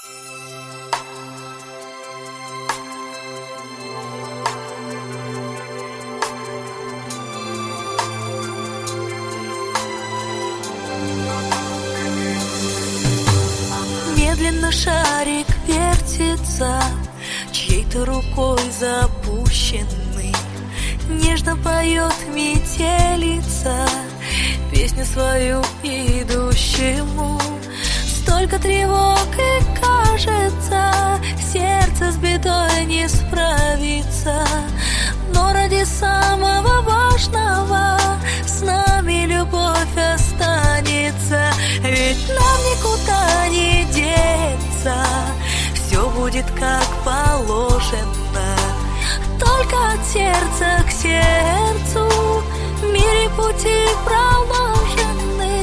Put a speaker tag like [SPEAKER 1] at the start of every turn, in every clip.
[SPEAKER 1] Медленно шарик вертится, чьей-то рукой запущенный. Нежно поет метелица песню свою идущему. Столько тревог и кажется, сердце с бедой не справится. Но ради самого важного с нами любовь останется. Ведь нам никуда не деться, все будет как положено. Только от сердца к сердцу в мире пути проложены.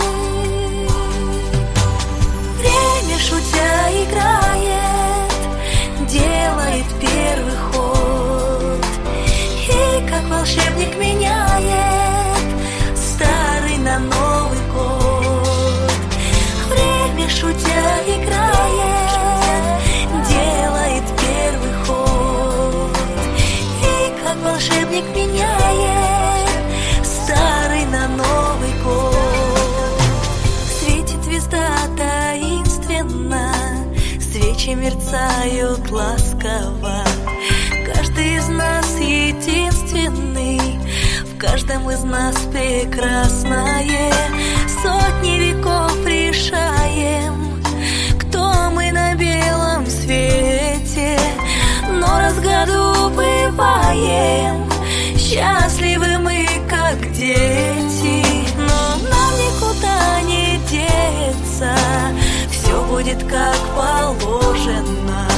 [SPEAKER 1] Время, шутя, играет, делает первый ход, и как волшебник меняет старый на Новый год. Время, шутя, играет, делает первый ход, и как волшебник меняет старый на Новый год. Светит звезда таинственно, свечи мерцают ласково. Каждый из нас единственный, в каждом из нас прекрасное. Сотни веков решаем, кто мы на белом свете, но раз в году бываем счастливы мы, как дети. Но нам никуда не деться, все будет как положено.